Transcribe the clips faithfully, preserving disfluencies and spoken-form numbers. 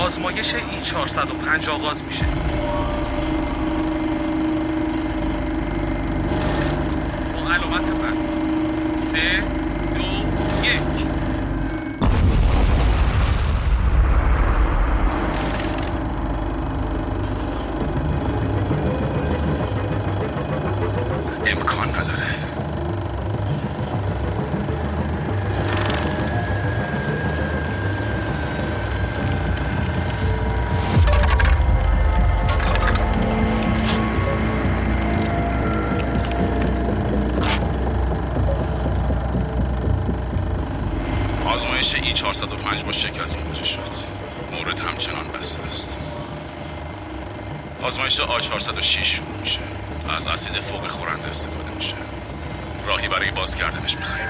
آزمایش ای چهارصد و پنج آغاز میشه. با علامت بعد سه دو یک. امکان نداره. آزمایش ای چهارصد و پنج با شکست مواجه شد. مورد همچنان بسته است. آزمایش آ چهارصد و شش شروع میشه. از اسید فوق خورنده استفاده میشه. راهی برای باز کردنش میخوایم.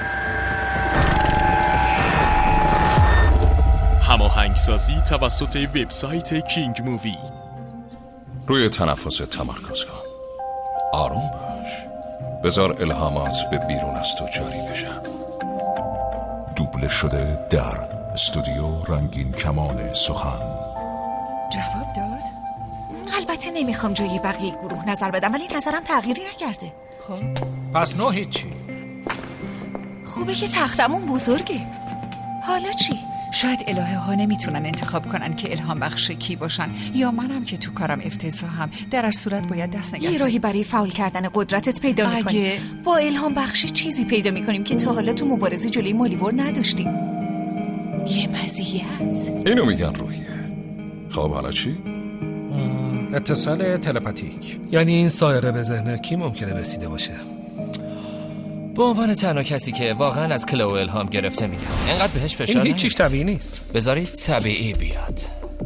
هماهنگسازی توسط وبسایت کینگ مووی. روی تنفس تمرکز کن. آروم باش. بذار الهامات به بیرون از تو جاری بشن. دوبله شده در استودیو رنگین کمان سخن. جواب داد؟ البته نمیخوام جای بقیه گروه نظر بدم، ولی نظرم تغییری نکرده. خب پس نه هیچی. خوبه که تختمون بزرگه. حالا چی؟ شاید الهه ها نمیتونن انتخاب کنن که الهام بخش کی باشن، یا منم که تو کارم افتضاحم. در هر صورت باید دست نگه. یه راهی برای فاول کردن قدرتت پیدا اگه... میکنیم. با الهام بخشی چیزی پیدا میکنیم که تا حالا تو مبارزه جلوی مالیور نداشتیم. یه مزیت. اینو میگن روحیه. خب حالا چی؟ اتصال تلپاتیک. یعنی این سایقه به ذهن کی ممکنه رسیده باشه؟ به عنوان تنها کسی که واقعا از کلو الهام گرفته میگم اینقدر بهش فشار این هیچ چیز طبیعی نیست. بذارید طبیعی بیاد.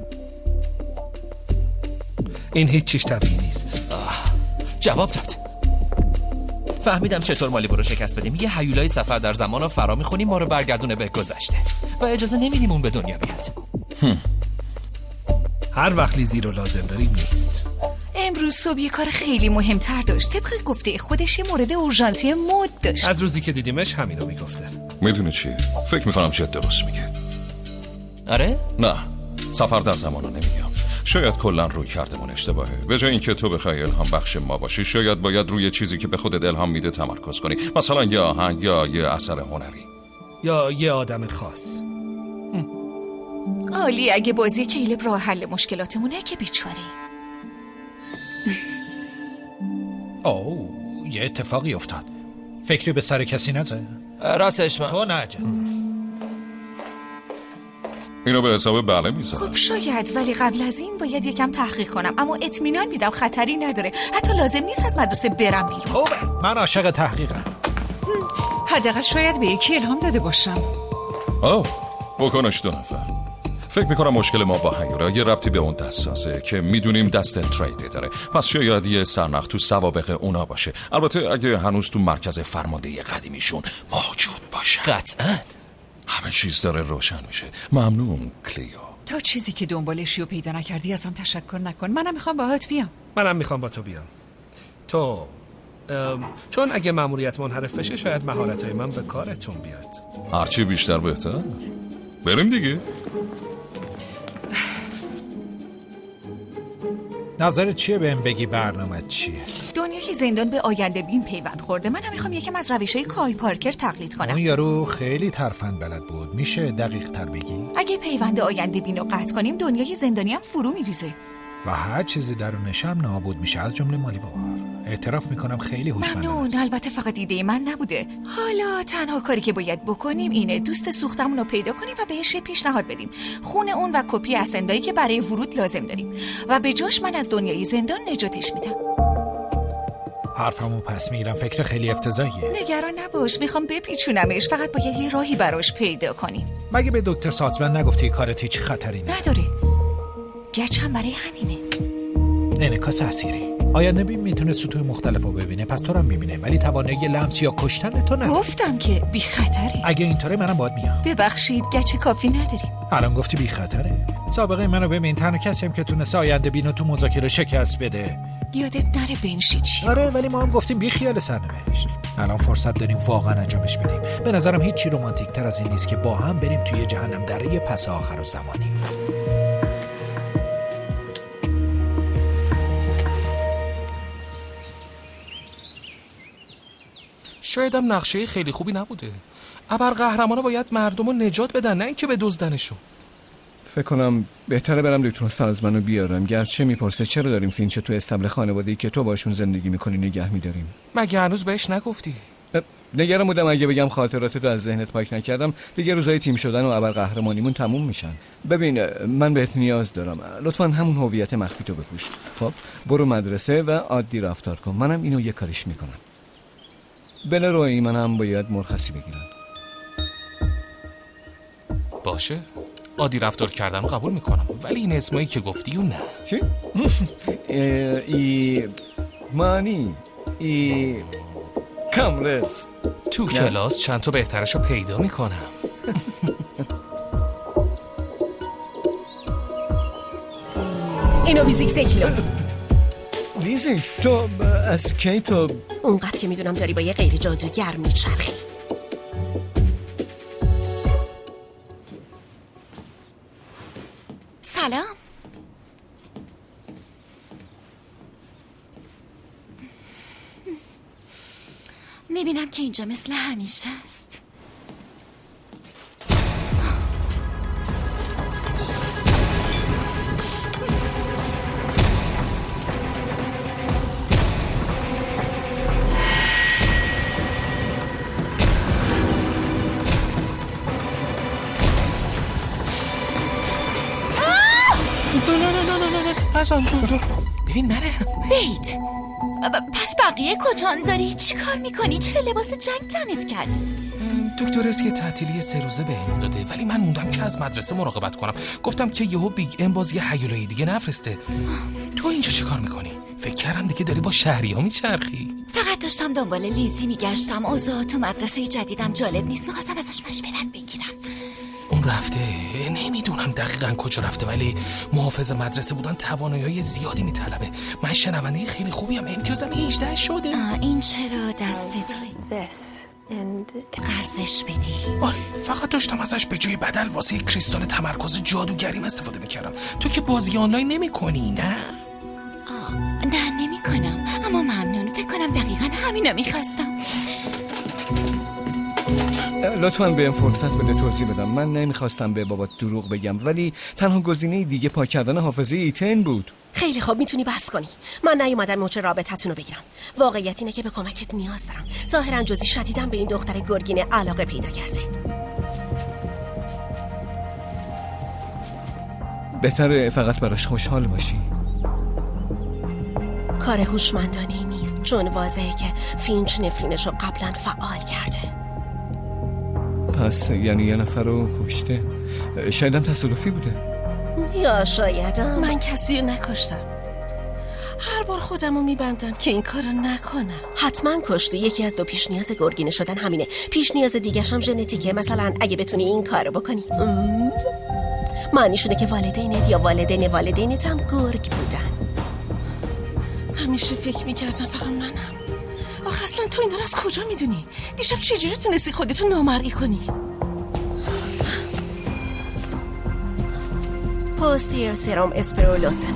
این هیچ چیز طبیعی نیست. آه. جواب داد. فهمیدم چطور مالیور رو شکست بدیم. یه هیولای سفر در زمان رو فرا میخونیم ما رو برگردونه به گذشته و اجازه نمیدیم اون به دنیا بیاد. هم. هر وقت لیزی رو لازم داریم نیست. امروز صبح یه کار خیلی مهمتر داشت. طبق گفته خودش یه مورد اورژانسی مد داشت. از روزی که دیدیمش همینو میگفته. میدونی چیه؟ فکر میکنم جد درست میگه. آره؟ نه، سفر در زمان رو نمیگم. شاید کلا روی کردمون اشتباهه. به جای اینکه تو بخوای الهام بخش ما باشی، شاید باید روی چیزی که به خودت الهام میده تمرکز کنی. مثلا یه آهنگ یا یه اثر هنری یا یه آدم خاص. عالی. اگه بازی کیلب راه حل مشکلاتمونه که بیچاره. اوه یه اتفاقی افتاد. فکری به سر کسی نزد؟ راستش من تو نجد. اینو به حساب بله میذارم. خب شاید، ولی قبل از این باید یکم تحقیق کنم. اما اطمینان میدم خطری نداره. حتی لازم نیست از مدرسه برم بیرون. خوبه، من عاشق تحقیقم. حداقل شاید به یکی الهام داده باشم. آه بکنش دو نفر. فکر میکنم مشکل ما با هیولا یه ربطی به اون دستازه که میدونیم دست تریده داره. پس شاید یه سرنخ تو سوابق اونا باشه. البته اگه هنوز تو مرکز فرماندهی قدیمیشون موجود باشه. قطعا همه چیز داره روشن میشه. ممنون کلیو. تا چیزی که دنبالشی رو پیدا نکردی ازم تشکر نکن. منم میخوام باهات بیام. منم میخوام با تو بیام. تو چون اگه مأموریت منحرف بشه شاید مهارت‌های من به کارتون بیاد. هرچی بیشتر بهتر. بریم دیگه. نظرت چیه بهم بگی برنامه چیه؟ دنیای زندان به آینده بین پیوند خورده. منم میخوام یکم از روش‌های کای پارکر تقلید کنم. اون یارو خیلی ترفند بلد بود. میشه دقیق تر بگی؟ اگه پیوند آینده بین رو قطع کنیم دنیای زندانی هم فرو میریزه و هر چیزی درونش هم نابود میشه، از جمله مالیور. اعتراف میکنم خیلی هوشمندم. ممنون. البته فقط ایده من نبوده. حالا تنها کاری که باید بکنیم اینه دوست سوختمون رو پیدا کنیم و بهش پیشنهاد بدیم. خون اون و کپی اسندایی که برای ورود لازم داریم و به جاش من از دنیای زندان نجاتش میدم. حرفمو پس میگیرم. فکر خیلی افتضاحیه. نگران نباش، میخوام بپیچونمش. فقط باید یه راهی براش پیدا کنیم. مگه به دکتر ساتزمن نگفتی کارت هیچ خطری نه؟ نداره. گچ هم برای همینه. انعکاس اثیری. آینده بین میتونه سطوح مختلفو ببینه، پس تو رو میبینه، ولی توانایی لمس یا کشتن تو نداره. گفتم که بی خطره. اگه اینطوره منم باید میام. ببخشید گچ کافی نداریم. الان گفتی بی خطره. سابقه منو ببین، تنها کسیم که تونسته آینده بینو تو مذاکره شکست بده. یادت نره بنشی چی؟ آره ولی ما هم گفتیم بی خیال سرنوشت. الان فرصت داریم واقعا انجامش بدیم. به نظرم هیچی رمانتیک تر از این نیست که با هم بریم توی جهنم دره پس آخر الزمانی. شاید هم نقشه خیلی خوبی نبوده. ابرقهرمانا باید مردم رو نجات بدن، نه اینکه بدزدنشون. فکر کنم بهتره برم دکتر سازمانو بیارم. گرچه میپرسه چرا داریم فینچ تو استبل خانواده‌ای که تو باشون زندگی میکنی نگه میداریم. مگه هنوز بهش نگفتی؟ نگران بودم اگه بگم خاطراتتو از ذهنت پاک نکردم دیگه روزای تیم شدن و ابرقهرمانیمون تموم میشن. ببین من بهت نیاز دارم، لطفاً همون هویت مخفی تو بپوش. خب برو مدرسه و عادی رفتار کن، منم اینو یه کاریش میکنم. بله روی منم باید مرخصی بگیرم. باشه، عادی رفتار کردن رو قبول میکنم، ولی این اسمایی که گفتی و نه. چی؟ ای مانی ای کامرز تو کلاس چند تا بهترش رو پیدا میکنم. اینو ویزیک سه کیلو. ویزیک؟ تو از کی تو؟ اونقدر که میدونم داری با یه غیر جادوگر میچرخی. سلام. میبینم که اینجا مثل همیشه است. ازم جو جو ببین منه. ویت پس بقیه کجان داری؟ چی کار میکنی؟ چرا لباس جنگ تنت کردی؟ دکتر اسکی تعطیلی سه روزه بهمون داده، ولی من موندم که از مدرسه مراقبت کنم. گفتم که یهو بیگ ام باز یه هیولای دیگه نفرسته. تو اینجا چی کار میکنی؟ فکر کردم دیگه داری با شهری‌ها میچرخی. فقط داشتم دنبال لیزی میگشتم. اوضاع تو مدرسه جدیدم جالب نیست، میخواستم ازش مشورت بگیرم. اون رفته، نمیدونم دقیقاً کجا رفته، ولی محافظ مدرسه بودن توانایی زیادی میطلبه. من شنونده خیلی خوبیم، امتیازم هجده شده. این چرا دست توی قرضش بدی؟ آره، فقط داشتم ازش به جای بدل واسه کریستال تمرکز جادوگریم استفاده میکردم. تو که بازی آنلاین نمی کنی نه؟ آه، نه نمی کنم، اما ممنون. فکر کنم دقیقاً همینو میخواستم. لطفاً بهم فرصت بده توضیح بدم. من نمیخواستم به بابات دروغ بگم، ولی تنها گزینه دیگه پاک کردن حافظه ایتن بود. خیلی خوب، میتونی بس کنی. من نیومدم موچ رابطتون رو بگیرم. واقعیت اینه که به کمکت نیاز دارم. ظاهراً جزئی شدیداً به این دختر گرگینه علاقه پیدا کرده. بهتره فقط براش خوشحال باشی. کار هوشمندانه نیست، چون واضحه که فینچ نفرینش رو قبلا فعال کرده. پس یعنی یه نفر رو کشته؟ شایدم تصادفی بوده. یا شایدم من کسی رو نکشتم. هر بار خودم رو میبندم که این کار رو نکنم. حتما کشته. یکی از دو پیش نیاز گرگینه شدن همینه. پیش نیاز دیگرش هم ژنتیکه. مثلا اگه بتونی این کار رو بکنی، معنی شده که والدینت یا والدین والدینت هم گرگ بودن. همیشه فکر میکردم فقط منم. آخه اصلا تو این رو از کجا میدونی؟ دیشب چجوری تونستی خودتو نامرئی کنی؟ پوستیر سرم اسپرولوسم.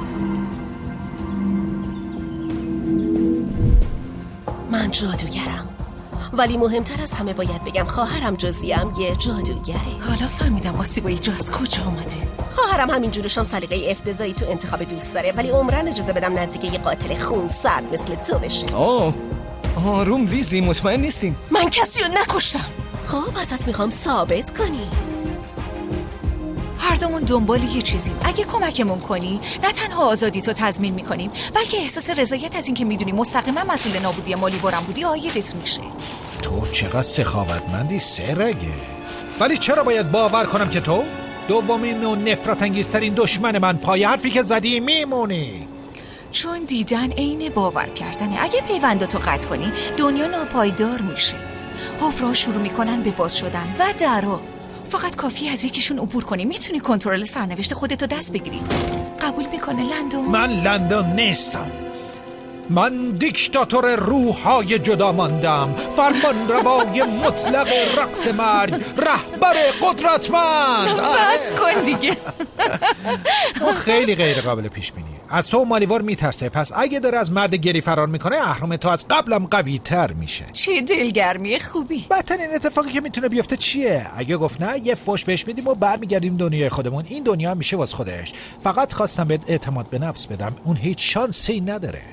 من جادوگرم، ولی مهمتر از همه باید بگم خواهرم جزیم یه جادوگره. حالا فهمیدم آسیب اینجا از کجا اومده. خواهرم همین جورش هم سلیقه افتضاحی تو انتخاب دوست داره، ولی عمرن اجازه بدم نزدیک یه قاتل خون سرد مثل تو بشه. آه آروم لیزی، مطمئن نیستیم. من کسی رو نکشتم. خب ازت میخوام ثابت کنی. هر دومون دنبال یه چیزیم. اگه کمکمون کنی، نه تنها آزادی تو تضمین میکنیم، بلکه احساس رضایت از این که میدونی مستقیما مسئول نابودی مالی بارم بودی آیدت میشه. تو چقدر سخاوتمندی سرگه. ولی چرا باید باور کنم که تو دومین و نفرت انگیزترین دشمن من پای حرفی که زدی میمونی؟ چون دیدن عین باور کردنه. اگه پیونداتو قطع کنی دنیا ناپایدار میشه. حفره‌ها شروع میکنن به باز شدن و درا. فقط کافی از یکیشون عبور کنی، میتونی کنترل سرنوشت خودتو دست بگیری. قبول میکنه لندو؟ من لندو نیستم. من دیکتاتور روح‌های جدا ماندم، فرمان روای مطلق رقص مرگ، رهبر قدرتمند. بس کن دیگه. خیلی غیر قابل پیش بینی. از تو مالیور میترسه. پس اگه داره از مرد گری فرار میکنه، اهرام تو از قبلم قوی تر میشه. چه دلگرمی خوبی. بدترین اتفاقی که میتونه بیفته چیه؟ اگه گفت نه، یه فوش بهش میدیم و برمیگردیم دنیای خودمون. این دنیا میشه واس خودش. فقط خواستم بهت اعتماد به نفس بدم. اون هیچ شانسی نداره.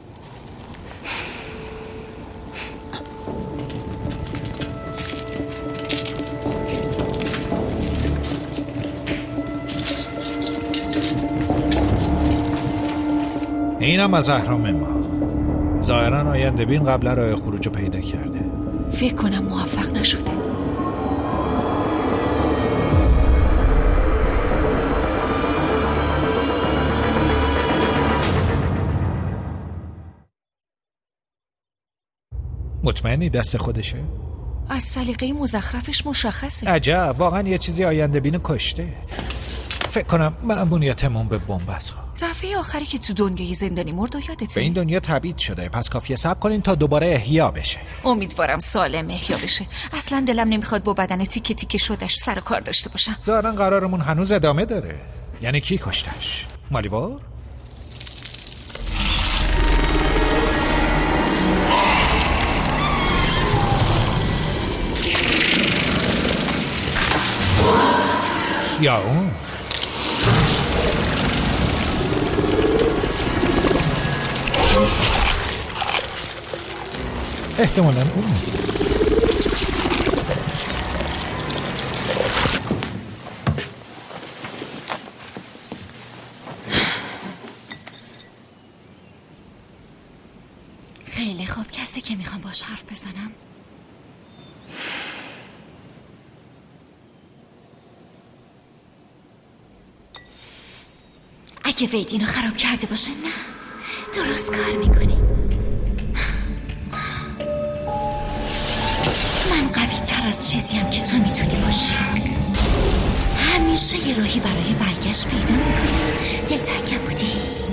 اینم از اهرام ما. ظاهرا آینده بین قبلا راه خروج رو پیدا کرده. فکر کنم موفق نشده. مطمئنی دست خودشه؟ از سلیقه مزخرفش مشخصه. عجب، واقعا یه چیزی آینده بینو کشته. فکر کنم مأمونیتمون به بنبست. دفعه آخری که تو دنیای زندانی مرد و یادته؟ به این دنیا تبعید شده، پس کافیه صبر کنین تا دوباره احیا بشه. امیدوارم سالم احیا بشه. اصلا دلم نمیخواد با بدن تیکه تیکه شدش سر کار داشته باشم. ظاهرا قرارمون هنوز ادامه داره. یعنی کی کشتش؟ مالیور؟ یا اون؟ احتمالاً اون. خیلی خوب، کسی که میخوام باش حرف بزنم. اگه وید اینو خراب کرده باشه، نه درست کار میکنی. من قوی تر از چیزیم که تو میتونی باشی. همیشه یه راهی برای برگشت پیدا میکنی. دلتنگم بودی.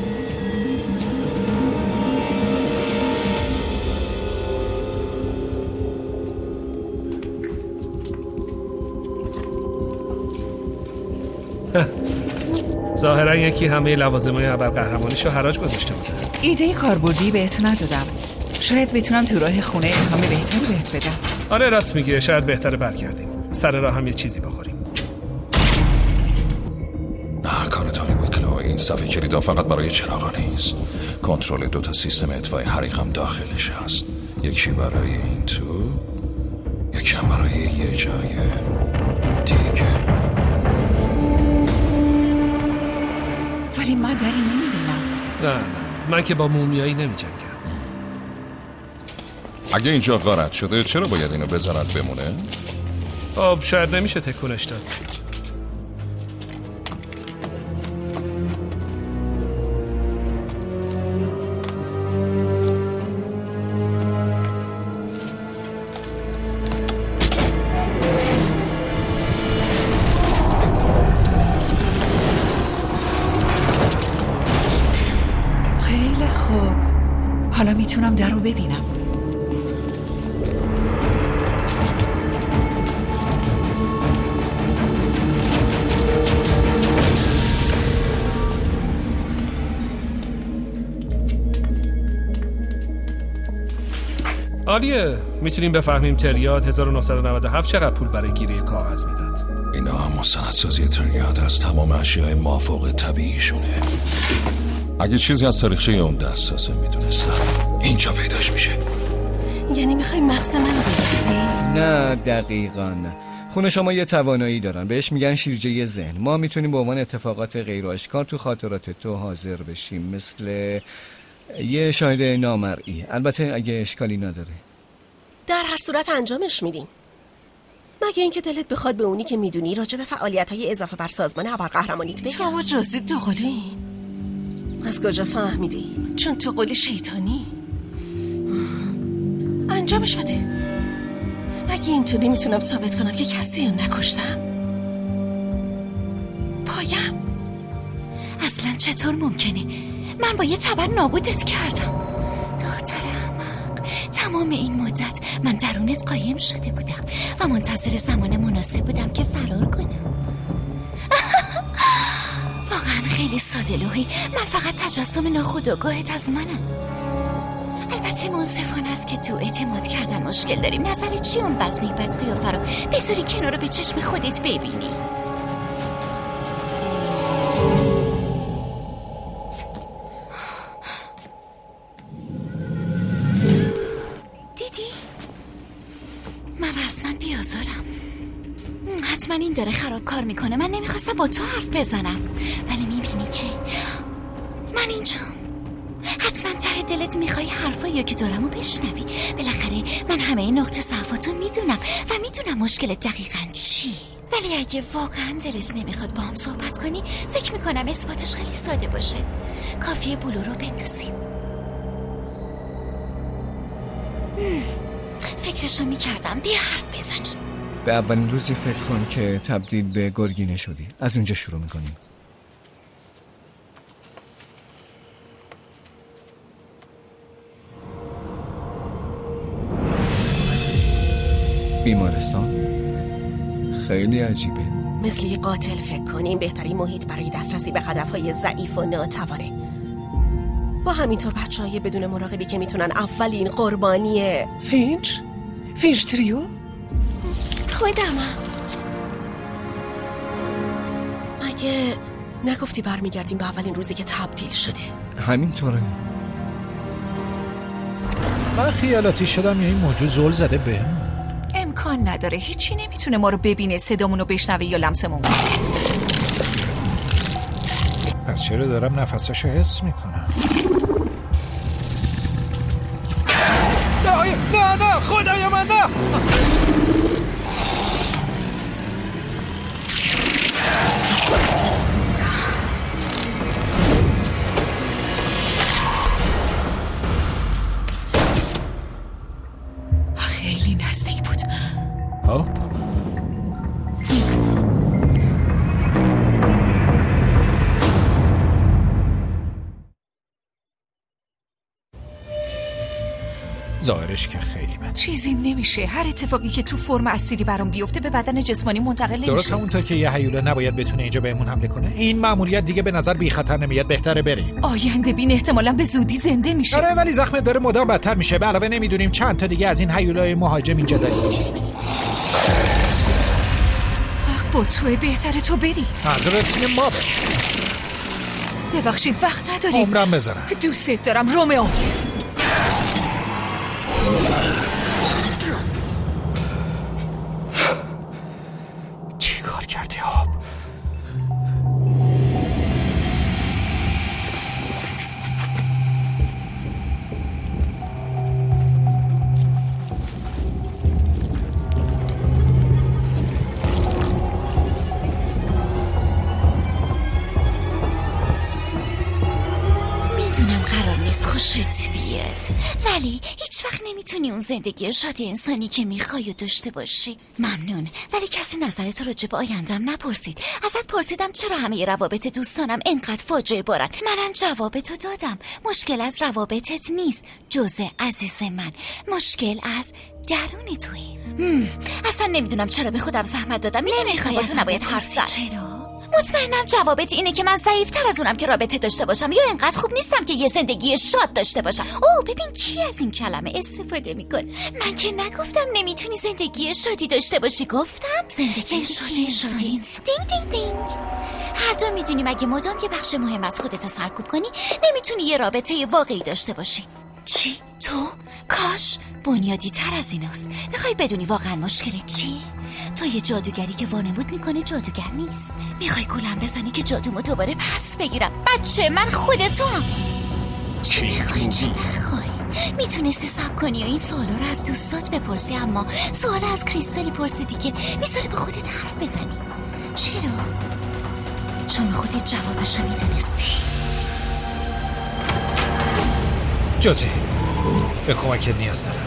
ظاهرا یکی همه لوازمای ابرقهرمانیشو حراج گذاشته بوده. ایده کاربردی بهت ندادم. شاید بتونم تو راه خونه الهامی بهتری بهت بدم. آره راست میگه، شاید بهتره برگردیم. سر راه هم یه چیزی بخوریم. نه کار تاری بود کلا. این صفحه کلیدا فقط برای چراغا نیست. کنترل دو تا سیستم اطفای حریق هم داخلش هست. یکی برای این تو، یکی هم برای یه جای دیگه. ولی من دری نمیبینم. نه نه، من که با مومیایی نمی جنگم. اگه اینجا غارت شده چرا باید اینو بذارن بمونه؟ خب شاید نمیشه تکونش داد. خیلی خوب، حالا میتونم در رو ببینم. عالیه، میتونیم بفهمیم تریاد هزار و نهصد و نود و هفت چقدر پول برای گیری کاغذ میداد. اینا هم مستندسازی تریاد از تمام اشیاء مافوق طبیعیشونه. اگه چیزی از تاریخچه اون دسترسه میدونستم اینجا پیداش میشه. یعنی میخوای مغز منو بگیری؟ نه دقیقاً. خونه شما یه توانایی دارن، بهش میگن شیرجه ذهن. ما میتونیم به عنوان اتفاقات غیر آشکار تو خاطرات تو حاضر بشیم، مثل یه شاهد نامرئی. البته اگه اشکالی نداره. در هر صورت انجامش میدیم. مگه اینکه دلت بخواد به اونی که میدونی راجع به فعالیت‌های اضافه بر سازمان ابرقهرمانیت بگم. تو جزء دوقلویی؟ از کجا فهمیدی؟ چون تو قول شیطانی. انجامش بده. اگه اینطوری میتونم ثابت کنم که کسی رو نکشتم. پایم اصلا چطور ممکنه؟ من با یه تبر نابودت کردم. دختر احمق، تمام این مدت من درونت قایم شده بودم و منتظر زمان مناسب بودم که فرار کنم. واقعا خیلی ساده لوحی، من فقط تجسم ناخودآگاهت از منم. البته منصفانه است که تو اعتماد کردن مشکل داریم. نظرت چی اون وزنه بد قیافه رو بذاری کنار رو به چشم خودت ببینی؟ دیدی؟ من رسما بیازارم. حتما این داره خراب کار میکنه. من نمیخواستم با تو حرف بزنم، ولی میبینی که من اینجام. حتما ته دلت میخوای حرفایی که دارم و بشنوی. بالاخره من همه این نقطه ضعفاتو میدونم و میدونم مشکلت دقیقاً چی. ولی اگه واقعا دلت نمیخواد با هم صحبت کنی، فکر میکنم اثباتش خیلی ساده باشه. کافیه بلو رو بندازیم. فکرشو میکردم، بیا حرف بزنیم. به اولین روزی فکر کن که تبدیل به گرگینه شدی. از اونجا شروع میکنیم. بیمارستان خیلی عجیبه. مثل یه قاتل فکر کنیم. بهترین محیط برای دسترسی به هدفهای ضعیف و ناتوانه. با همینطور بچه‌های بدون مراقبی که میتونن اولین قربانی فینچ؟ فینچ تریو؟ خودمم. مگه نگفتی برمیگردیم به اولین روزی که تبدیل شده؟ همینطوره. من خیالاتی شدم یا این موجود زل زده بهم؟ امکان نداره. هیچی نمیتونه ما رو ببینه، صدامونو بشنوه یا لمسمون کنه. پس چرا دارم نفساشو حس میکنم؟ نه نه نه خدای من نه. خیلی نزدیک بود. ها؟ ظاهرش که خیلی بد. چیزیم نمیشه. هر اتفاقی که تو فرم اسیری برام بیفته به بدن جسمانی منتقل نمیشه. درست همونطور که یه هیولا نباید بتونه اینجا بهمون حمله کنه. این مأموریت دیگه به نظر بی خطر نمیاد. بهتره بریم. آینده بین احتمالاً به زودی زنده میشه. آره ولی زخمت داره مدام بدتر میشه. به علاوه نمیدونیم چند تا دیگه از این هیولای مهاجم اینجا داریم. حق با توه. بهتره تو بری. منظورت چیه؟ ما بریم. ببخشید وقت نداریم. عمرم بذارم. دوستت دارم رومئو. چی کار کردی آب؟ میدونم قرار نیست خوشت بیاد، ولی هیچ وقت نمیتونی اون زندگی شاد انسانی که میخوای و داشته باشی. ممنون، ولی کسی نظر تو راجع به آیندم نپرسید. ازت پرسیدم چرا همه روابط دوستانم انقدر فاجعه بارن. منم جواب تو دادم. مشکل از روابطت نیست جوزه عزیز من، مشکل از درون تویی. اصلا نمیدونم چرا به خودم زحمت دادم. نمیخوای از نباید حرف زد. چرا؟ مطمئنم جوابت اینه که من ضعیف‌تر از اونم که رابطه داشته باشم یا انقدر خوب نیستم که یه زندگی شاد داشته باشم. اوه ببین کی از این کلمه استفاده میکنه. من که نگفتم نمیتونی زندگی شادی داشته باشی. گفتم زندگی شادی شادی. دینگ دینگ دینگ. هر دو میدونیم اگه مدام یه بخش مهم از خودتو سرکوب کنی نمیتونی یه رابطه واقعی داشته باشی. چی؟ تو؟ کاش بنیادی تر از ایناست. میخوای بدونی واقعا مشکلت چی؟ تو یه جادوگری که وانمود میکنه جادوگر نیست. میخوای گولم بزنی که جادومو دوباره پس بگیرم. بچه من خودتم. چه میخوای چه نخوای. میتونستی صبر کنی و این سوالا رو از دوستات بپرسی، اما سوال از کریستالی پرسیدی که میذاره به خودت حرف بزنی. چرا؟ چون خودت جوابشو میدونستی. جوزی به کمکت نیاز دارم.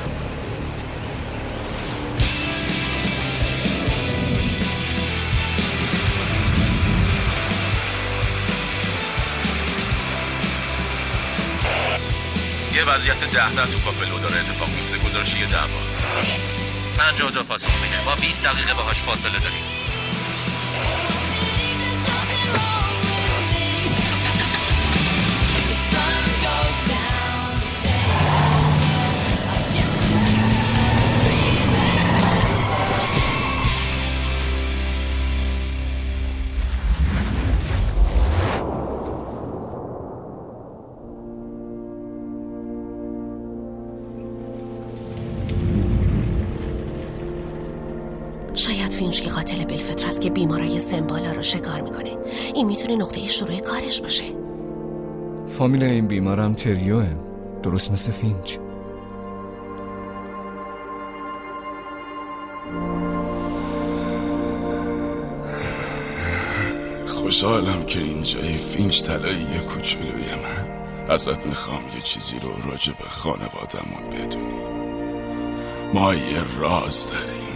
یه وضعیت ده ده تو کافه لو داره اتفاق میفته. گزارش یه دعوا. پنجاه تا پاسخ میده. ما بیست دقیقه باهاش فاصله داریم. شاید فینچ قاتل بالفطر است که بیمارای سمبالا رو شکار میکنه. این میتونه نقطه شروع کارش باشه. فامیل این بیمارم تریوه، درست مثل فینچ. خوشحالم که اینجای فینچ طلایی کوچولوی من. ازت میخوام یه چیزی رو راجع به خانوادمون بدونی. ما یه راز داریم.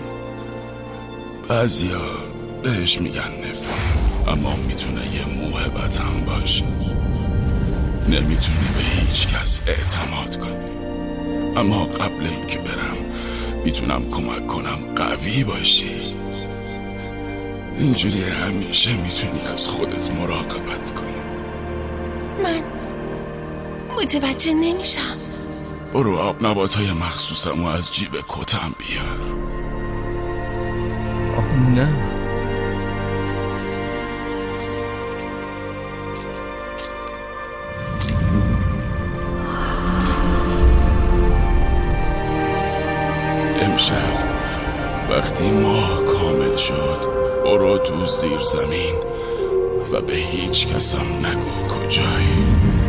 بعضیا بهش میگن نفرت، اما میتونه یه موهبت هم باشه. نمیتونی به هیچ کس اعتماد کنی، اما قبل اینکه برم میتونم کمک کنم قوی باشی. اینجوری همیشه میتونی از خودت مراقبت کنی. من متوجه نمیشم. برو آب نباتای مخصوصمو از جیب کتم بیار. آه نه. امشب وقتی ماه کامل شد برو تو زیر زمین و به هیچ کسم نگو کجایی.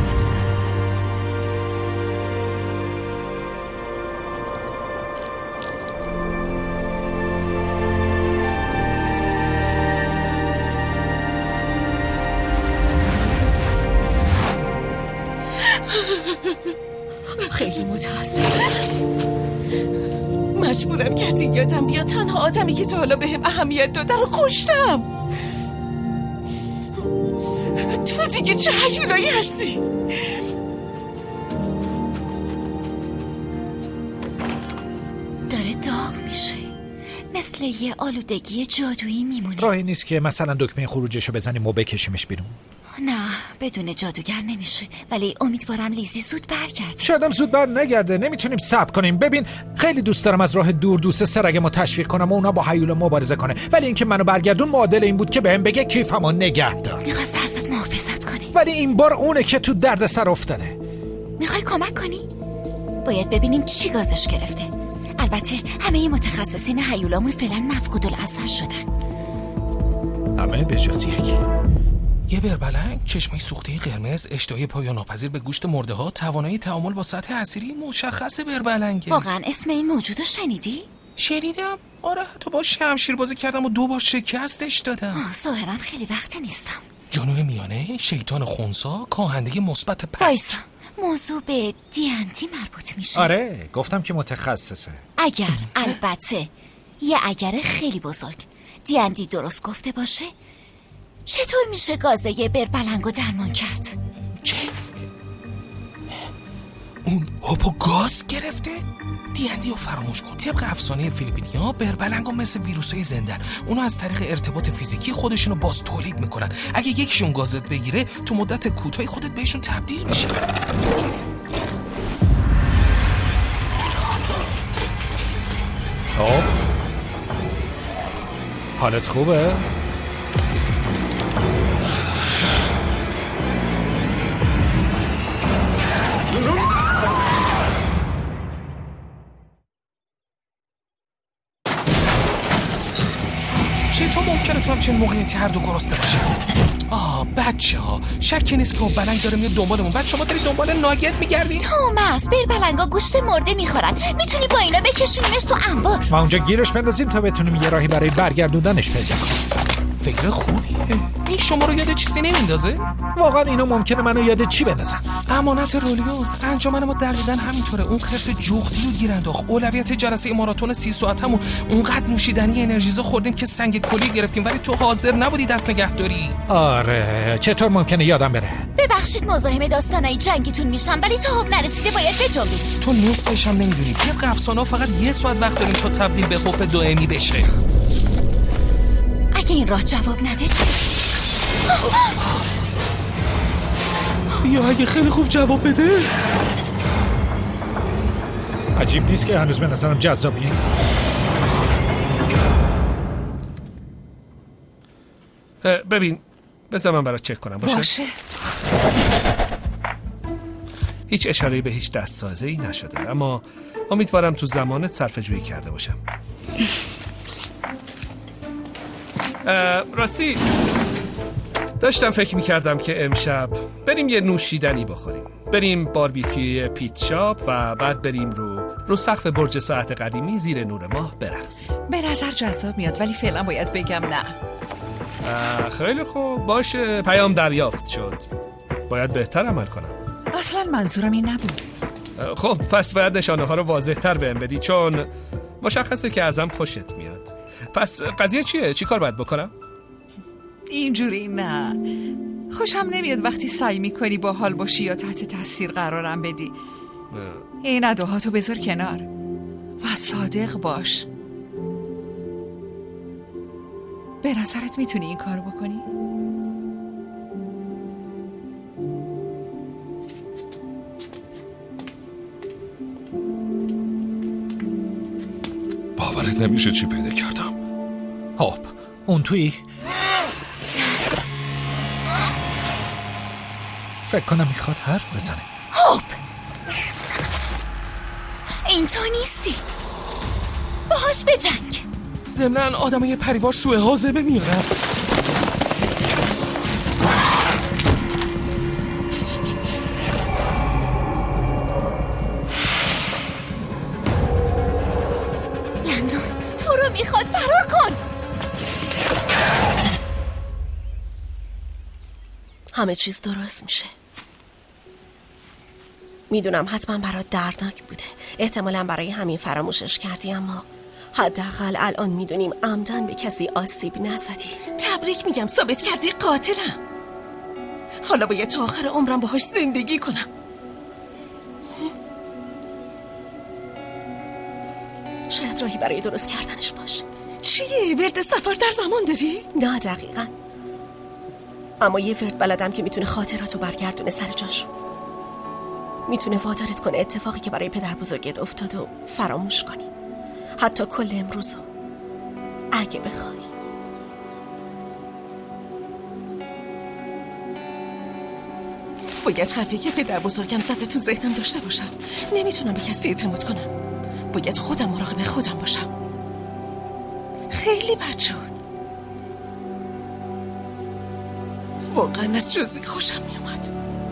خیلی متاسفم. مجبورم کردی یادم بیا تنها آدمی که تا حالا بهم اهمیت داده رو کشتم. تو دیگه چه هجولایی هستی؟ داره داغ میشه، مثل یه آلودگی جادویی میمونه. راهی نیست که مثلا دکمه خروجشو بزنیم و بکشیمش بیرون؟ نه، بدون جادوگر نمیشه، ولی امیدوارم لیزی زود برگرده. شاید هم زود بر نگرده، نمیتونیم صبر کنیم. ببین خیلی دوست دارم از راه دور دوست سرگمو تشویق کنم و اونا با هیولا مبارزه کنه، ولی اینکه منو برگردون معادل این بود که بهم بگه کیفمو نگه دار. میخواست ازت محافظت کنی، ولی این بار اونه که تو درد سر افتاده. میخوای کمک کنی؟ باید ببینیم چی گازش گرفته. البته همه متخصصین هیولامون فعلا مفقود الاثر شدن. همه به جز یکی. یه بربلنگ، چشمای سوخته قرمز، اشتهای پایان ناپذیر به گوشت مرده ها، توانایی تعامل با سطح اسیری مشخص بربلنگه. واقعا اسم این موجودو شنیدی؟ شنیدم. آره، تو با شمشیر بازی کردم و دو بار شکستش دادم. ظاهرا خیلی وقت نیستم. جنون میانه، شیطان خونسا، کاهندگی مثبت پنج. وایسا، موضوع به دی ان دی مربوط میشه. آره، گفتم که متخصصه. اگر البته یه اگر خیلی بزرگ دی ان دی درست گفته باشه، چطور میشه گازه بربلنگو درمان کرد؟ چه؟ اون هاپو گاز گرفته؟ دی ان دی رو فراموش کن. طبق افسانه فیلیپینیا بربلنگا مثل ویروسای زندن، اونا از طریق ارتباط فیزیکی خودشونو باز تولید میکنن. اگه یکیشون گازت بگیره تو مدت کوتاهی خودت بهشون تبدیل میشه. آب حالت خوبه؟ چطور ممکنه تو همچین موقعیتی هر دو گرسنه باشه؟ آه بچه ها، شکی نیست که بلنگ داره میاد دنبالمون. بعد شما داری دنبال ناگت میگردی؟ توماس، بربلنگا گوشت مرده میخورن، میتونی با اینا بکشونیمش تو انبار. ما اونجا گیرش بندازیم تا بتونیم یه راهی برای برگردوندنش پیدا کنیم. فکر خوبیه. این شما رو یاد چیزی نمیندازه؟ واقعا اینو ممکنه منو یاد چی بندازن؟ امانت رولیون. انجمن ما دقیقاً همینطوره. اون خرس جغدی رو گیر انداخت. اولویت جلسه ماراتون سی ساعتمون اونقدر نوشیدنی انرژیزا خوردیم که سنگ کلی گرفتیم، ولی تو حاضر نبودی دست نگهداری. آره، چطور ممکنه یادم بره؟ ببخشید مزاحم داستانای جنگیتون میشم، ولی تا حب نرسیده باید بجنبید. تو نصفش هم نمیدونی. طبق افسانه‌ها فقط یه ساعت وقت داریم تا تبدیل به حب دائمی بشه. اگه این راه جواب نده چی؟ یا اگه خیلی خوب جواب بده. عجیب نیست که هنوز به نظرم جذابیه. ببین، بذار من برات چک کنم. باشه؟ باشه. هیچ اشاره‌ای به هیچ دستسازی نشده، اما امیدوارم تو زمانت صرفه‌جویی کرده باشم. راستی داشتم فکر میکردم که امشب بریم یه نوشیدنی بخوریم، بریم باربیکیوی پیت شاپ و بعد بریم رو رو سقف برج ساعت قدیمی زیر نور ماه برقصیم. به نظر جذاب میاد ولی فعلا باید بگم نه. خیلی خوب باشه، پیام دریافت شد. باید بهتر عمل کنم. اصلا منظورم این نبود. خب پس باید نشانه ها رو واضح تر بهم بدی، چون مشخصه که ازم خوشت میاد. پس قضیه چیه؟ چی کار باید بکنم؟ اینجوری نه. خوشم نمیاد وقتی سعی میکنی با حال باشی یا تحت تاثیر قرارم بدی. این ادوهاتو بذار کنار و صادق باش. به نظرت میتونی این کارو بکنی؟ باورت نمیشه چی پیدا کردم. خب اون توی فکر کنم میخواد حرف بزنه. هوپ این تو نیستی، باهاش بجنگ. ضمناً آدمای پریوار سوء حاضر میارن. لندن تو رو میخواد، فرار کن. همه چیز درست میشه. میدونم حتما برات دردناک بوده، احتمالاً برای همین فراموشش کردی، اما حداقل الان میدونیم عمدن به کسی آسیب نزدی. تبریک میگم، ثابت کردی قاتلم. حالا باید تا آخر عمرم باهاش زندگی کنم. شاید راهی برای درست کردنش باشه. چیه؟ ورد سفر در زمان داری؟ نه دقیقاً، اما یه ورد بلدم که میتونه خاطراتو برگردونه سر جاشون، میتونه وادارت کنه اتفاقی که برای پدر بزرگت افتاد و فراموش کنی، حتی کل امروزو اگه بخوای. باید حرفی که پدر بزرگم زده تو ذهنم داشته باشم. نمیتونم به کسی اعتماد کنم. باید خودم مراقب خودم باشم. خیلی بد شد. واقعا از جزی خوشم میومد.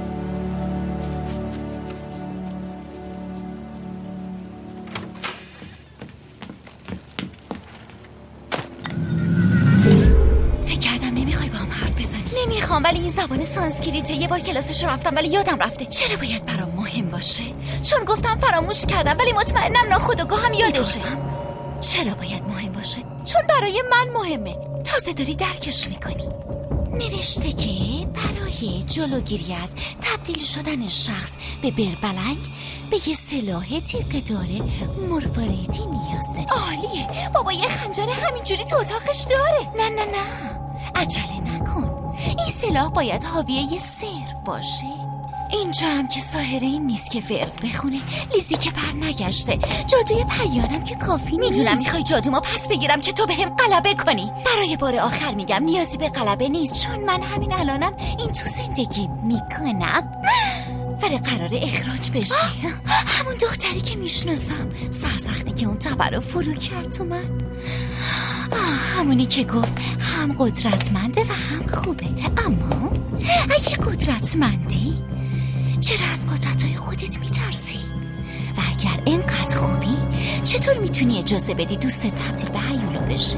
نمیخوام، ولی این زبان سانسکریته. یه بار کلاسش رفتم ولی یادم رفته. چرا باید برام مهم باشه؟ چون گفتم فراموش کردم ولی مطمئنم ناخودآگاهم یادشه. چرا باید مهم باشه؟ چون برای من مهمه. تازه داری درکش میکنی. نوشته که برای جلوگیری از تبدیل شدن شخص به بربلنگ به یه سلاح تیغه‌دار مرواریدی نیاز داره. عالیه. بابا یه خنجر همینجوری تو اتاقش داره. نه نه نه عجله نکن. این سلاح باید حاویه یه سحر باشه. اینجا هم که ساحره این نیست که ورد بخونه. لیزی که پر نگشته. جادوی پریانم که کافی نیست. میدونم میخوای جادومو پس بگیرم که تو بهم غلبه کنی. برای بار آخر میگم نیازی به غلبه نیست، چون من همین الانم این تو زندگی میکنم. ولی قراره اخراج بشی. همون دختری که میشناسم، سرسختی که اون تبر فرو کرد تو من. همونی که گفت هم قدرتمنده و هم خوبه. اما اگه قدرتمندی چرا از قدرتهای خودت میترسی؟ و اگر اینقدر خوبی چطور میتونی اجازه بدی دوستت تبدیل به هیولا بشه؟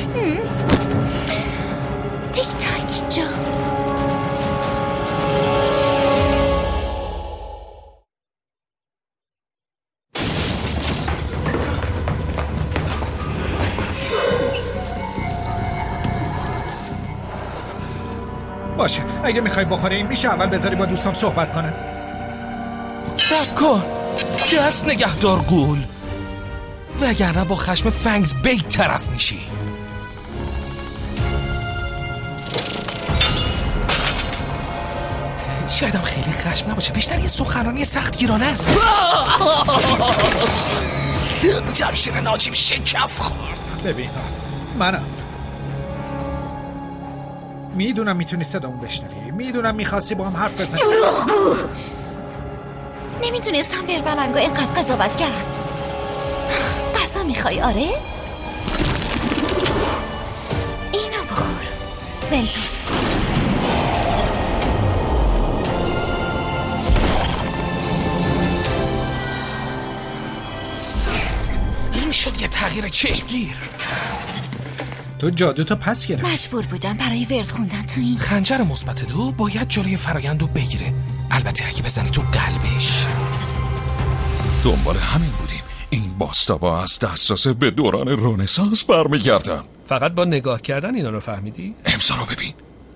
تیک تاک جو. باشه، اگه میخوای بخوریم میشه اول بذاری با دوستام صحبت کنم. صبر کن، دست نگهدار گول، وگرنه با خشم فنگز بیت طرف میشی. شایدم خیلی خشم نباشه، بیشتر یه سخنرانی سختگیرانه است. جمشیر ناجیم شکست خورد. ببین منم میدونم میتونی صدامو بشنوی، میدونم میخواستی با هم حرف بزنی. دروغگو. نمیدونستم بربلنگا اینقدر قضاوتگرن. غذا میخوای؟ آره اینو بخور. ونتوس. این شد یه تغییر چشمگیر. تو جادو تو پس گرفت. مجبور بودم برای ورد خوندن تو این. خنجر مثبت دو باید جلوی فرایندو بگیره، البته اگه بزنی تو قلبش. دنبال همین بودیم. این باستابا از دسترس به دوران رنسانس برمیگردن. فقط با نگاه کردن اینا رو فهمیدی؟ امضا رو ببین.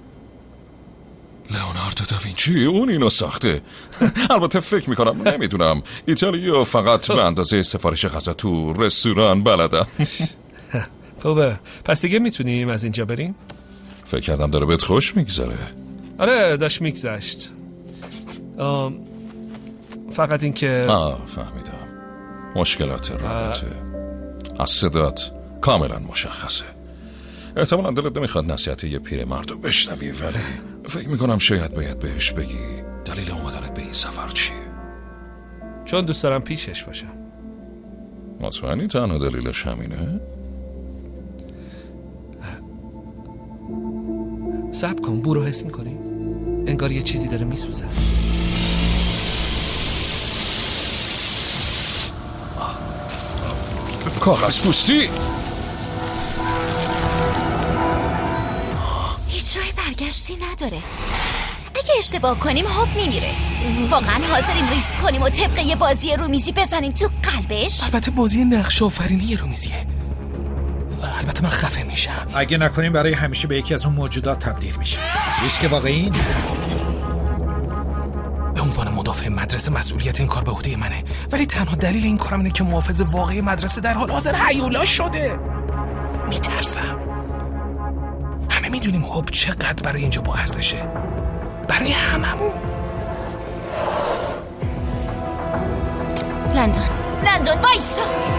لئوناردو داوینچی اون اینو ساخته. البته فکر میکنم نمیدونم ایتالیا فقط به اندازه سفارش غذا تو رستوران بلدم. خوبه، پس دیگه میتونیم از اینجا بریم؟ فکر کردم داره بهت خوش میگذره. آره داشت میگذشت. فقط این که آه فهمیدم. مشکلات رابطه از صدات کاملا مشخصه. احتمالا دلت نمیخواد نصیحت یه پیر مردو بشنوی، ولی فکر میکنم شاید باید بهش بگی دلیل اومدنت به این سفر چیه. چون دوست دارم پیشش باشم. مطمئنی تنها دلیلش همینه؟ صبر کن، بو رو حس میکنی؟ انگار یه چیزی داره میسوزه. کاغذ پوستی؟ هیچ راه برگشتی نداره. اگه اشتباه کنیم هاپ میمیره. واقعا حاضریم ریسک کنیم و طبق یه بازی رومیزی بزنیم تو قلبش؟ البته بازی نقش آفرینی رومیزیه. البته من خفه میشم. اگه نکنیم برای همیشه به یکی از اون موجودات تبدیل میشه. ریسک واقعی. به عنوان مدافع مدرسه مسئولیت این کار به عهده منه، ولی تنها دلیل این کارم اینه که محافظ واقعی مدرسه در حال حاضر هیولا شده. میترسم. همه میدونیم هوب چقدر برای اینجا با ارزشه، برای هممون. لندن لندن وایسا.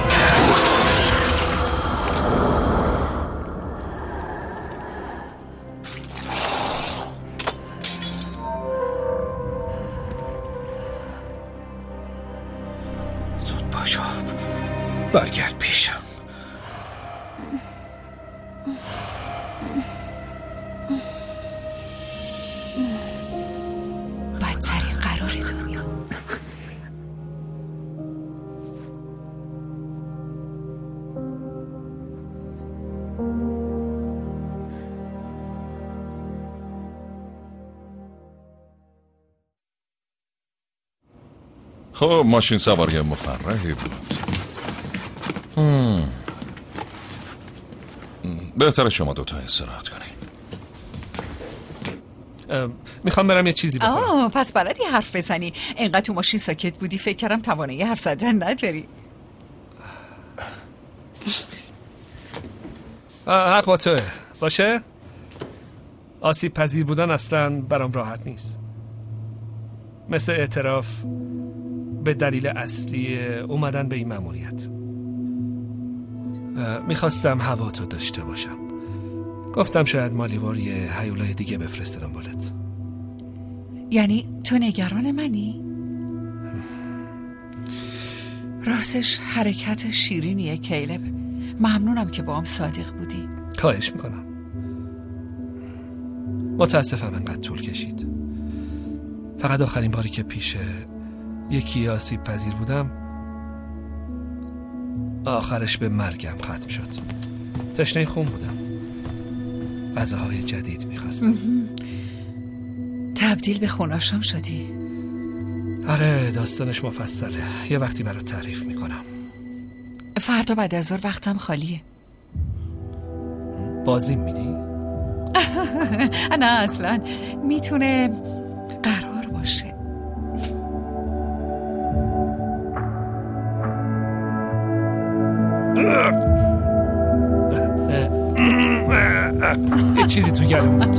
زود باش هوب، برگرد پیشم. بدترین قرار دنیا. خب ماشین سواری مفرحی بود. هم. بهتره شما دوتا استراحت کنی. میخوام برم یه چیزی بخورم. آه پس بلدی حرف بزنی. اینقدر تو ماشین ساکت بودی فکر کردم توانایی حرف زدن نداری. حق با توه باشه. آسیب پذیر بودن اصلا برام راحت نیست، مثل اعتراف به دلیل اصلی اومدن به این مأموریت. میخواستم هوا تو داشته باشم. گفتم شاید مالیوار یه هیولای دیگه بفرسته دنبالت. یعنی تو نگران منی؟ راستش حرکت شیرینیه کیلب. ممنونم که با هم صادق بودی. خواهش میکنم. متاسفم انقدر طول کشید. فقط آخرین باری که پیش یکی آسیب پذیر بودم آخرش به مرگم ختم شد. تشنه خون بودم، غذاهای جدید میخواستم. تبدیل به خوناشام شدی؟ آره داستانش مفصله، یه وقتی برات تعریف میکنم. فردا بعد از ظهر وقتم خالیه. بازی میدی؟ نه اصلا میتونه قرار باشه. یه چیزی تو گلوم بود.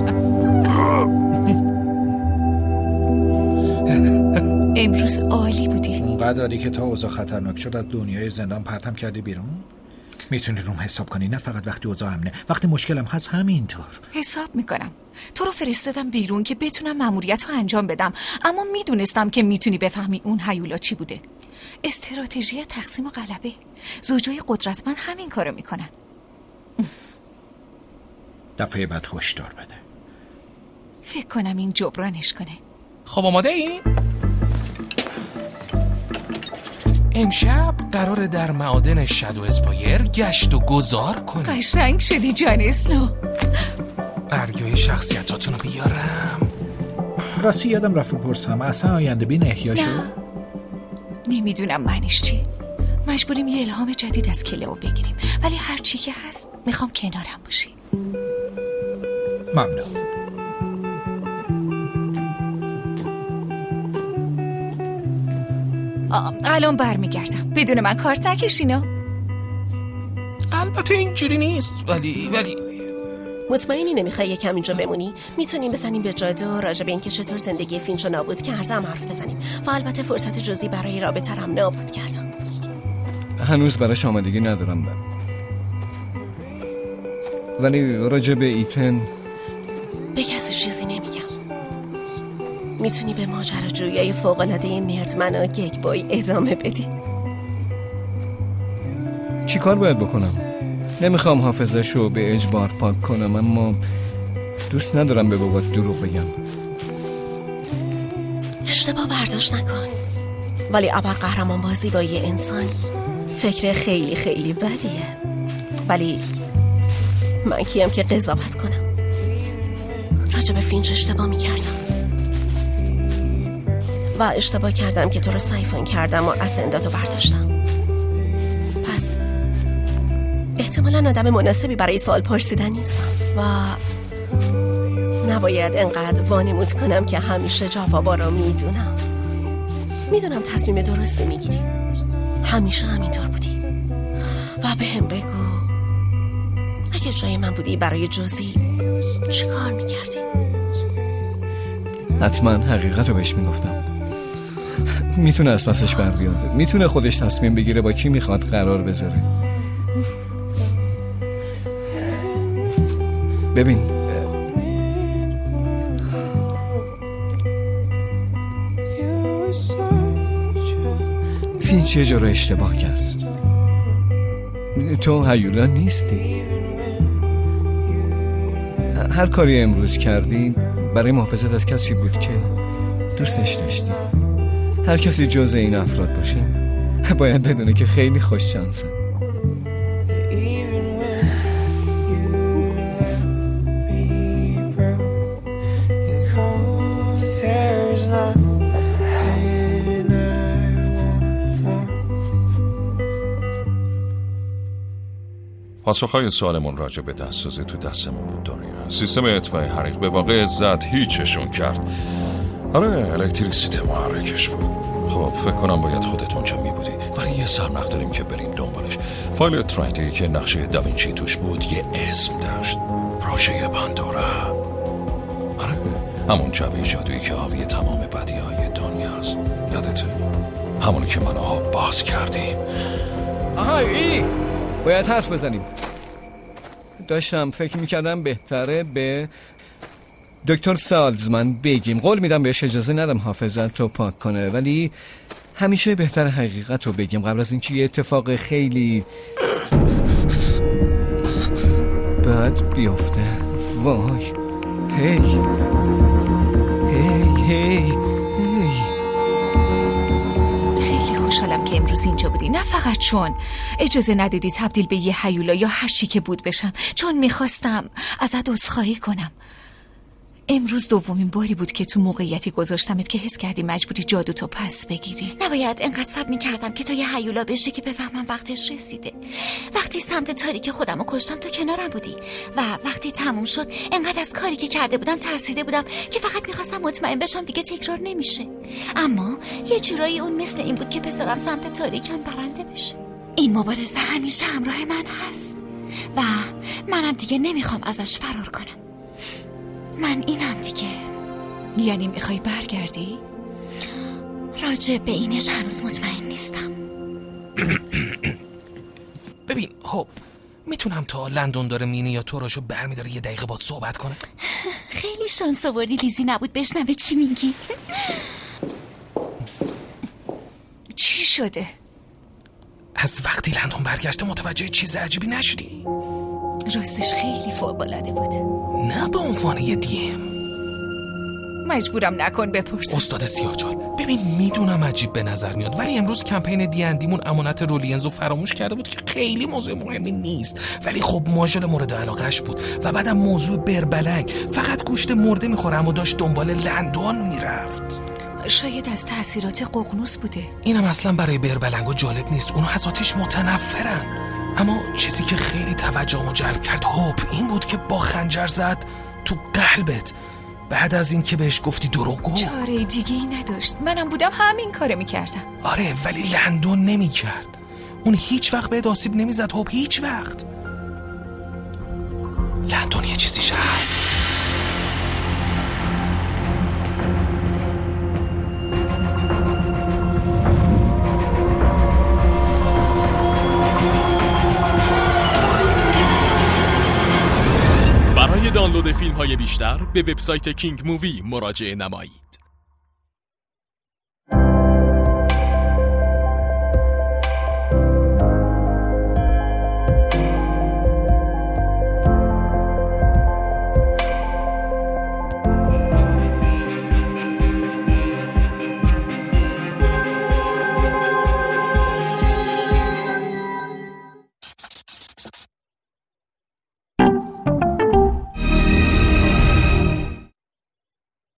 امروز عالی بودی. اونقدری که تا اوضاع خطرناک شد از دنیای زندان پرتم کردی بیرون. میتونی روم حساب کنی، نه فقط وقتی اوضاع امنه، وقتی مشکلم هست همینطور. حساب میکنم. تو رو فرستادم بیرون که بتونم مأموریت رو انجام بدم، اما میدونستم که میتونی بفهمی اون هیولا چی بوده. استراتژی تقسیم و غلبه. زوجای قدرتمند همین کارو میکنن. دفعه بعد هشدار بده. فکر کنم این جبرانش کنه. خب آماده این؟ امشب قراره در معادن شادو اسپایر گشت و گذار کنیم. قشنگ شدی جان اسنو. برگه شخصیتاتونو بیارم. راستی یادم رفت بپرسم اصلا آینده بین احیا شد؟ نمیدونم معنیش چی. مجبوریم یه الهام جدید از کلئو بگیریم، ولی هر چی که هست میخوام کنارم باشی. ممنون. الان برمیگردم. بدون من کارت نکشینا. البته اینجوری نیست، ولی ولی مطمئنی نمیخوای یکم اینجا بمونی؟ میتونیم بزنیم به جاده و راجع به اینکه چطور زندگی فینچو نابود کردم حرف بزنیم و البته فرصت جزئی برای رابطه‌ام نابود کردم. هنوز براش آمادگی ندارم من. ولی راجع به ایتن به کسی چیزی نمیگم. میتونی به ماجراجویی فوق‌العاده نردمن و گگ بای ادامه بدی. چی کار باید بکنم؟ نمیخوام حافظه‌شو به اجبار پاک کنم، اما دوست ندارم به بابات دروغ بگم. اشتباه برداشت نکن، ولی ابرقهرمان بازی با یه انسان فکر خیلی خیلی بدیه. ولی من کیم که قضاوت کنم؟ راجع به فینچ اشتباه میکردم و اشتباه کردم که تو رو سایفون کردم و اسنداتو برداشتم. پس احتمالاً آدم مناسبی برای سوال پرسیدن نیستم و نباید انقدر وانمود کنم که همیشه جوابا رو میدونم. میدونم تصمیم درستی میگیری، همیشه همینطور بودی و به هم بگو اگه جای من بودی برای جزئی چه کار میکردی؟ حتما حقیقت رو بهش میگفتم. میتونه از پسش بر بیاد، میتونه خودش تصمیم بگیره با کی میخواد قرار بذاره. ببین فینچ یه جا رو اشتباه کرد. تو هیولا نیستی. هر کاری امروز کردی برای محافظت از کسی بود که دوستش داشتی. هر کسی جز این افراد باشه باید بدونه که خیلی خوش شانسه. پاسخهای سوالمون راجع به دستسازی تو دستمون بود داریم. سیستم اطفای حریق به واقع عزت هیچشون کرد. آره الکتریسیته محرکش بود. خب فکر کنم باید خودت اونجا می بودی، ولی یه سرنخ داریم که بریم دنبالش. فایل ترایدی که نقشه داوینچی توش بود یه اسم داشت، پروژه پاندورا. آره همون جبه جادویی که حاوی تمام بدیهای دنیاست. یادته؟ همونی که منوها باز کردیم. آها ای باید حرف بزنیم. داشتم فکر میکردم بهتره به دکتر سالزمن بگیم. قول میدم بهش اجازه ندم حافظت رو پاک کنه، ولی همیشه بهتر حقیقت رو بگیم قبل از اینکه یه اتفاق خیلی بد بیفته. وای هی هی هی هی خیلی خوشحالم که امروز اینجا بودی، نه فقط چون اجازه ندادی تبدیل به یه هیولا یا هر چی که بود بشم، چون میخواستم ازت عذرخواهی کنم. امروز دومین باری بود که تو موقعیتی گذاشتمت که حس کردی مجبوری جادو تو پس بگیری. نباید انقدر صبر میکردم که تو یه هیولا بشی که بفهمم وقتش رسیده. وقتی سمت تاریک خودم رو کشتم تو کنارم بودی و وقتی تموم شد انقدر از کاری که کرده بودم ترسیده بودم که فقط میخواستم مطمئن بشم دیگه تکرار نمیشه. اما یه جورایی اون مثل این بود که پسرم سمت تاریکم برنده بشه. این مبارزه همیشه همراه من هست و منم دیگه نمیخوام ازش فرار کنم. من اینم دیگه. یعنی میخوای برگردی؟ راجع به اینش هنوز مطمئن نیستم. ببین خب میتونم تا لندن داره مینی یا توراشو برمیداره یه دقیقه باید صحبت کنه؟ خیلی شانس آوردی لیزی نبود بشنوه چی میگی. چی شده؟ از وقتی لندن برگشته متوجه چیز عجیبی نشدی؟ راستش خیلی فوق‌العاده بود. نه به عنوان یه دیم. مجبورم نکن بپرسم. استاد سیاه‌چال، ببین میدونم عجیب به نظر میاد، ولی امروز کمپین دی ان دیمون امانت رولینزو فراموش کرده بود که خیلی موضوع مهمی نیست، ولی خب ماژول مورد علاقهش بود و بعدم موضوع بربلنگ. فقط گوشت مرده میخوره اما داشت دنبال لندن میرفت. شاید از تأثیرات ققنوس بوده. اینم اصلا برای بربلنگو جالب نیست، اونا از آتش متنفرن. اما چیزی که خیلی توجهمو جلب کرد هوب این بود که با خنجر زد تو قلبت بعد از این که بهش گفتی دروغ گو. چاره دیگه ای نداشت، منم بودم همین کاره میکردم. آره ولی لندن نمیکرد، اون هیچ وقت بهت آسیب نمیزد هوب، هیچ وقت. لندن یه چیزیش هست. برای دانلود فیلم های بیشتر به وبسایت کینگ مووی مراجعه نمایید.